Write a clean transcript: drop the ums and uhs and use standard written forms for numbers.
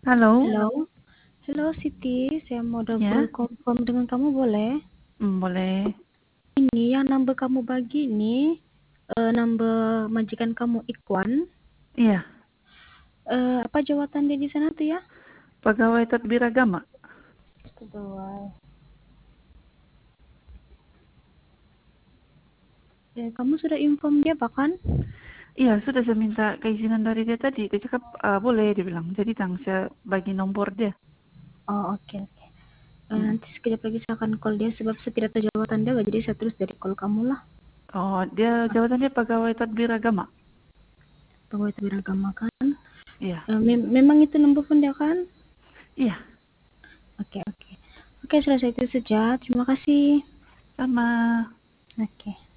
Halo, Halo, halo Siti, saya mau double ya, confirm dengan kamu boleh? boleh. Ini yang number kamu bagi ini, number majikan kamu Ikwan. Iya, Apa jawatan dia di sana tuh ya? pegawai tadbir agama. Pegawai. Kamu sudah inform dia bahkan? Iya, sudah saya minta keizinan dari dia tadi. Dia cakap boleh, dia bilang. Jadi saya bagi nomor dia. Oh oke oke. Hmm. Nanti sekejap lagi saya akan call dia sebab saya tidak tahu jawatan dia, jadi saya terus dari call kamu lah. Oh, dia jawatannya pegawai tadbir agama. Pegawai tabir agama kan? Iya, Memang itu nomor pun dia kan? iya, Oke oke. Oke selesai itu saja. Terima kasih. sama. Oke.